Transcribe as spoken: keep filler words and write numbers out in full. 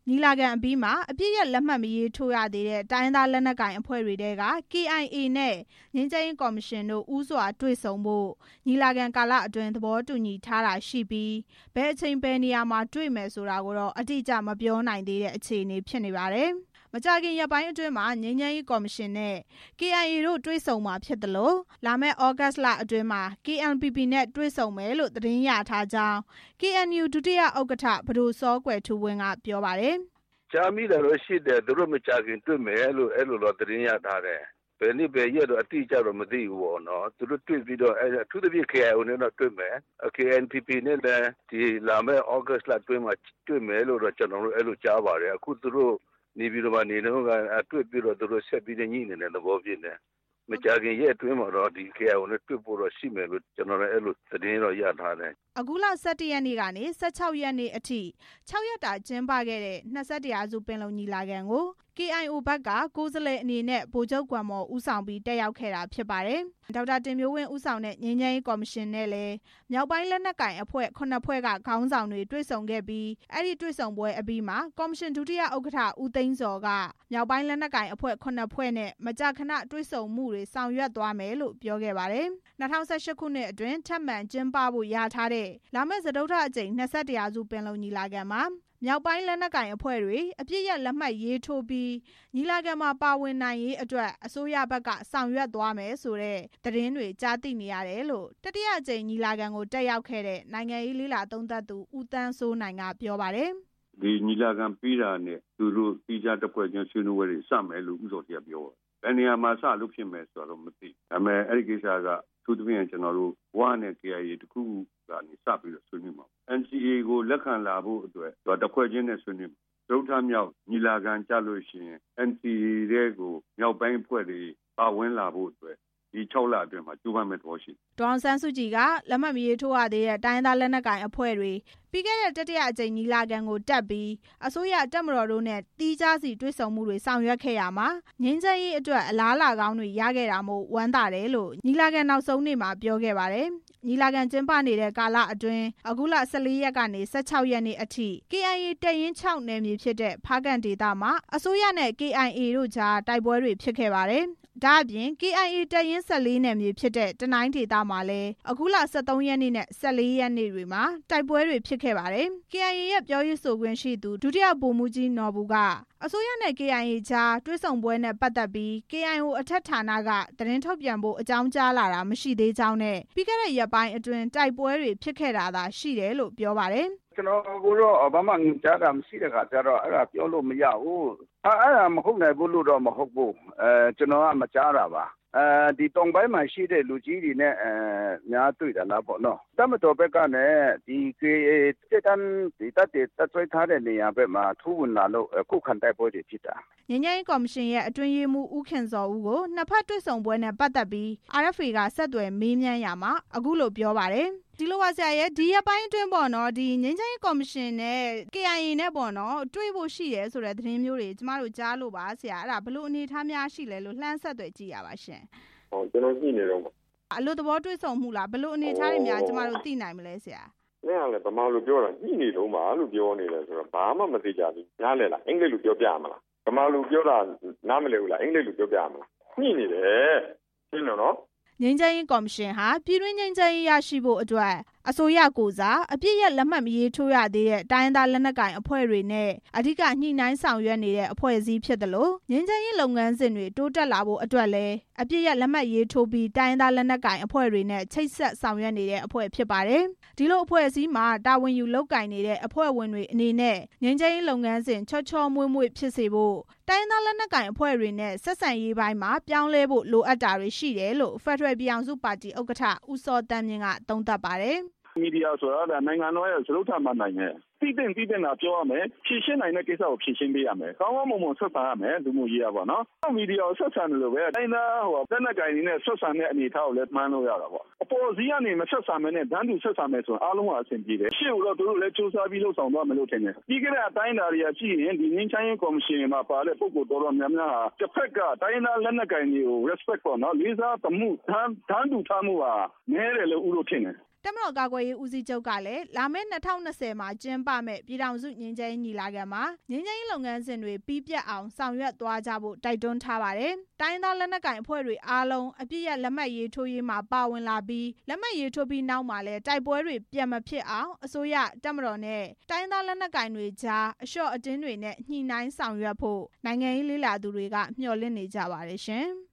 ညီလာခံအပြီးမှာအပြည့်ရဲ့လက်မှတ်မရေးထိုးရသေးတဲ့တိုင်းရင်းသားလက်နက်ကိုင်အဖွဲ့တွေထဲက ကေအိုင်အေ နဲ့ငြိမ်းချမ်းရေးကော်မရှင်တို့ဦးစွာတွေ့ဆုံဖို့ညီလာခံကာလအတွင်းသဘောတူညီထားတာရှိပြီးဘယ်အချိန်ဘယ်နေရာမှာတွေ့မယ်ဆိုတာကိုတော့အတိအကျမပြောနိုင်သေးတဲ့အခြေအနေဖြစ်နေပါတယ်။ မကြာခင်ရက်ပိုင်းအတွင်းမှာငြိမ်းချမ်းရေးကော်မရှင်နဲ့ ကေအိုင်အေ တို့တွေ့ဆုံမှာဖြစ်သလိုလာမယ့်သြဂတ်စ်လအတွင်းမှာ ကေအယ်ပီပီ နဲ့တွေ့ဆုံမယ်လို့သတင်းရထားကြောင်း ကေအန်ယူ ဒုတိယဥက္ကဋ္ဌ ပဒိုစောကွယ်ထူးဝင်းကပြောပါတယ်။ "ကြားမိတာတော့ရှိတယ်သူတို့မကြာခင်တွေ့မယ်လို့အဲ့လိုတော့သတင်းရထားတယ်ဘယ်နေ့ဘယ်ရက်တော့အတိအကျတော့မသိဘူးပေါ့နော်သူတို့တွေ့ပြီးတော့အထူးသဖြင့် ကေအိုင်အို နဲ့တော့တွေ့မယ် ကေအန်ပီပီ နဲ့လည်းဒီလာမယ့်သြဂတ်စ်လအတွင်းမှာတွေ့မယ်လို့တော့ကျွန်တော်တို့အဲ့လိုကြားပါတယ်အခုသူတို့နေပြည်တော်မှာနေတော့ကတွေ့ပြီးတော့သူတို့ဆက်ပြီးညှိနေတဲ့သဘောဖြစ်နေမကြာခင်ရက်အတွင်းမှာတော့ဒီ ကေအိုင်အို နဲ့တွေ့ဖို့တော့ရှိမယ်လို့ကျွန်တော်လည်းအဲ့လိုသတင်းတော့ရထားတယ်အခုလ ၁၁ ရက်နေ့ကနေ ၁၆ ရက်နေ့အထိ ၆ ရက်တာကျင်းပခဲ့တဲ့ ၂၁ ရာစုပင်လုံညီလာခံကို ကေအိုင်အို ဘက်ကကိုယ်စားလှယ်အနေနဲ့ဗိုလ်ချုပ်ဂွမ်မော်ဦးဆောင်ပြီးတက်ရောက်ခဲ့တာဖြစ်ပါတယ်။ ဒေါက်တာတင်မျိုးဝင်းဦးဆောင်တဲ့ငြိမ်းချမ်းရေးကော်မရှင်နဲ့လည်းမြောက်ပိုင်းလက်နက်ကိုင်အဖွဲ့ ခုနှစ်ဖွဲ့ကခေါင်းဆောင်တွေတွေ့ဆုံခဲ့ပြီးအဲ့ဒီတွေ့ဆုံပွဲအပြီးမှာကော်မရှင်ဒုတိယဥက္ကဋ္ဌ ဦးသိန်းဇော်ကမြောက်ပိုင်းလက်နက်ကိုင်အဖွဲ့ ခုနှစ်ဖွဲ့နဲ့မကြာခဏတွေ့ဆုံမှုတွေဆောင်ရွက်သွားမယ်လို့ပြောခဲ့ပါတယ်။ ၂၀၁၈ ခုနှစ်အတွင်းထပ်မံကျင်းပဖို့လျာထားတဲ့လာမယ့်စတုတ္ထအကြိမ် ၂၁ ရာစုပင်လုံညီလာခံမှာမြောက်ပိုင်းလက်နက်ကိုင်အဖွဲ့တွေအပစ်ရပ်လက်မှတ်ရေးထိုးပြီးညီလာခံမှာပါဝင်နိုင်ရေးအတွက်အစိုးရဘက်ကဆောင်ရွက်သွားမယ်ဆိုတဲ့သတင်းတွေကြားသိနေရတယ်လို့တတိယအကြိမ်ညီလာခံကိုတက်ရောက်ခဲ့တဲ့နိုင်ငံရေးလေ့လာသုံးသပ်သူဦးသန်းစိုးနိုင်ကပြောပါတယ်။ဒီညီလာခံပြီးတာနဲ့သူတို့ပြည်ခြားတစ်ဖွဲ့ချင်းဆွေးနွေးပွဲတွေစမယ်လို့ဦးစောတရပြောတယ်ဘယ်နေရာမှာစလို့ဖြစ်မယ်ဆိုတော့မသိဒါပေမဲ့အဲ့ဒီကိစ္စကသူတို့ပြင်ကျွန်တော်တို့ဝါနဲ့ ကေအိုင်အေ တခုခုကနေစပြီးတော့ဆွေးနွေးမှာ အန်စီအေ ကိုလက်ခံလာဖို့အတွက်တစ်ဖွဲ့ချင်းနဲ့ဆွေးနွေးမှာဒုတိယမြောက်ညီလာခံကြလို့ရှိရင် အန်စီအေ တွေကိုမြောက်ပိုင်းအဖွဲ့တွေပါဝင်လာဖို့အတွက်ဒီ၆လအတွင်းမှာကြိုးပမ်းမဲ့သဘောရှိဒေါ်အောင်ဆန်းစုကြည်ကလက်မှတ်မရေးထိုးရသေးတဲ့တိုင်းသားလက်နက်ကိုင်အဖွဲ့တွေပြီးခဲ့တဲ့တတိယအကြိမ်ညီလာခံကိုတက်ပြီးအစိုးရတပ်မတော်တို့နဲ့သီးခြားစီတွေ့ဆုံမှုတွေဆောင်ရွက်ခဲ့ရမှာငြိမ်းချမ်းရေးအတွက်အလားအလာကောင်းတွေရခဲ့တာမို့ဝမ်းသာတယ်လို့ညီလာခံနောက်ဆုံးနေ့မှာပြောခဲ့ပါတယ်။ညီလာခံကျင်းပနေတဲ့ကာလအတွင်းအခုလ ၁၄ ရက်ကနေ ၁၆ ရက်နေ့အထိ ကေအိုင်အေ တပ်ရင်း ၆ နယ်မြေဖြစ်တဲ့ဖားကန့်ဒေသမှာအစိုးရနဲ့ ကေအိုင်အေ တို့ကြားတိုက်ပွဲတွေဖြစ်ခဲ့ပါတယ်။ဒါအပြင် ကေအိုင်အေ တပ်ရင်း ၁၄ နယ်မြေဖြစ်တဲ့တနိုင်းဒေသမှာလည်းအခုလ ၁၃ ရက်နေ့နဲ့ ၁၄ ရက်နေ့တွေမှာတိုက်ပွဲတွေဖြစ်ခဲ့ပါတယ်။ ကေအိုင်အေ ရဲ့ပြောရေးဆိုခွင့်ရှိသူဒုတိယဗိုလ်မှူးကြီးနော်ဘူကအစိုးရနဲ့ ကေအိုင်အေ ကြားတွေ့ဆုံပွဲနဲ့ပတ်သက်ပြီး ကေအိုင်အို အထက်ဌာနကသတင်းထုတ်ပြန်ဖို့အကြောင်းကြားလာတာမရှိသေးကြောင်းနဲ့ပြီးခဲ့တဲ့ရက်ပိုင်းအတွင်းတိုက်ပွဲတွေဖြစ်ခဲ့တာသာရှိတယ်လို့ပြောပါတယ်။ကျွန်တော်ကတော့ဘာမှကြားတာမရှိတဲ့ခါကျတော့အဲ့ဒါပြောလို့မရဘူးအဲ့ဒါမဟုတ်နိုင်ဘူးလို့တော့မဟုတ်ဘူးအဲကျွန်တော်ကမကြားတာပါအဲဒီတောင်ပိုင်းမှာရှိတဲ့လူကြီးတွေနဲ့အဲများတွေ့တာလားပေါ့နော်တမတော်ဘက်ကနဲ့ဒီကေတက်တန်းဒီတက်တက်ဆွဲထားတဲ့နေရာဘက်မှာထိုးဝင်လာလို့ခုခံတိုက်ပွဲတွေဖြစ်တာငြိမ်းချမ်းရေးကော်မရှင်ရဲ့အတွင်းရေးမှူးဦးခင်စောဦးကိုနှစ်ဖက်တွေ့ဆုံပွဲနဲ့ပတ်သက်ပြီး အာရ်အက်ဖ်အေ ကဆက်သွယ်မေးမြန်းရာမှာအခုလိုပြောပါတယ်ဒီလိုပါဆရာရဲ့ဒီရက်ပိုင်းအတွင်းပေါ့နော်ဒီငြိမ်းချမ်းရေးကော်မရှင်နဲ့ ကေအိုင်အေ နဲ့ပေါ့နော်တွေ့ဖို့ရှိတယ်ဆိုတဲ့သတင်းမျိုးတွေကျမတို့ကြားလို့ပါဆရာအဲ့ဒါဘယ်လိုအနေအထားများရှိလဲလို့လှမ်းဆက်သွယ်ကြည့်ရပါရှင်ဟောကျွန်တော်ကြည့်နေတော့အလို့သဘောတွေ့ဆုံမှုလားဘယ်လိုအနေအထားတွေများကျမတို့သိနိုင်မလဲဆရာအဲ့ဒါလည်းဗမာလိုပြောတာညှိနေတော့မှလို့ပြောနေတယ်ဆိုတော့ဘာမှမသိကြဘူးနားလဲလားအင်္ဂလိပ်လိုပြောပြမလားဗမာလိုပြောတာနားမလဲဘူးလားအင်္ဂလိပ်လိုပြောပြမလားညှိနေတယ်ရှင်းတော့နော်ငြိမ်းချမ်းရေးကော်မရှင်ဟာပြည်တွင်းငြိမ်းချမ်းရေးရရှိဖို့အတွက်အစိုးရကိုစားအပြည့်ရဲ့လက်မှတ်မရေးထိုးရသေးတဲ့တိုင်းသားလက်နက်ကိုင်အဖွဲ့တွေနဲ့အဓိကညှိနှိုင်းဆောင်ရွက်နေတဲ့အဖွဲ့အစည်းဖြစ်တယ်လို့ငြိမ်းချမ်းရေးလုပ်ငန်းစဉ်တွေတိုးတက်လာဖို့အတွက်လည်းအပြည့်ရဲ့လက်မှတ်ရေးထိုးပြီးတိုင်းသားလက်နက်ကိုင်အဖွဲ့တွေနဲ့ချိတ်ဆက်ဆောင်ရွက်နေတဲ့အဖွဲ့ဖြစ်ပါတယ်။ဒီလိုအဖွဲ့အစည်းမှာတာဝန်ယူလုပ်ကိုင်နေတဲ့အဖွဲ့ဝင်တွေအနေနဲ့ငြိမ်းချမ်းရေးလုပ်ငန်းစဉ်ချောချောမွေ့မွေ့ဖြစ်စေဖို့တိုင်းသားလက်နက်ကိုင်အဖွဲ့တွေနဲ့ဆက်ဆံရေးပိုင်းမှာပြောင်းလဲဖို့လိုအပ်တာတွေရှိတယ်လို့ဖက်ဒရယ်ပြည်အောင်စုပါတီဥက္ကဋ္ဌဦးစောတန်းမြင့်ကသုံးသပ်ပါတယ်မီဒီယာဆိုတာနိုင်ငံတော်ရဲ့စရုပ်ထမှန်နိုင်တယ်သိတဲ့သိတဲ့နာပြောရမယ်ဖြည့်ရှင်းနိုင်တဲ့ကိစ္စကိုဖြည့်ရှင်းပေးရမယ်ကောင်းကောင်းမွန်မွန်ဆက်ဆံရမယ်လူမှုရေးရပါတော့မီဒီယာကိုဆက်ဆံတယ်လို့ပဲတိုင်းသားဟိုလက်နက်ကိုင်တွေနဲ့ဆက်ဆံတဲ့အနေအထားကိုလည်းမှန်းလို့ရတာပေါ့အပေါ်စီးကနေမဆက်ဆံမနဲ့ဒန်းတူဆက်ဆံမယ်ဆိုရင်အားလုံးကအဆင်ပြေတယ်ရှေ့တော့တို့လည်းစူးစမ်းပြီးလှုပ်ဆောင်သွားမယ်လို့ထင်တယ်ပြီးခဲ့တဲ့အတိုင်းအတာတွေကရှိရင်ဒီငင်းချမ်းရေးကော်မရှင်မှာပါတဲ့ပုဂ္ဂိုလ်တော်တော်များများဟာတစ်ဖက်ကတိုင်းသားလက်နက်ကိုင်တွေကို respect ပေါ့နော်လေးစားသမှုဒန်းဒန်းတူထားမှုဟာနည်းတယ်လို့ဥလို့ထင်တယ်တပ်မတော်ကာကွယ်ရေးဦးစီးချုပ်ကလည်းလာမယ့်၂၀၂၀မှာကျင်းပမယ့်ပြည်ထောင်စုငြိမ်းချမ်းရေးညီလာခံမှာငြိမ်းချမ်းရေးလုပ်ငန်းစဉ်တွေပြီးပြတ်အောင်ဆောင်ရွက်သွားကြဖို့တိုက်တွန်းထားပါတယ်။တိုင်းရင်းသားလက်နက်ကိုင်အဖွဲ့တွေအားလုံးအပြစ်ရလက်မှတ်ရေးထိုးရေးမှာပါဝင်လာပြီးလက်မှတ်ရေးထိုးပြီးနောက်မှာလည်းတိုက်ပွဲတွေပြန်မဖြစ်အောင်အစိုးရတပ်မတော်နဲ့တိုင်းရင်းသားလက်နက်ကိုင်တွေကြားအလျှော့အတင်းတွေနဲ့ညှိနှိုင်းဆောင်ရွက်ဖို့နိုင်ငံရေးလေ့လာသူတွေကမျှော်လင့်နေကြပါတယ်ရှင်။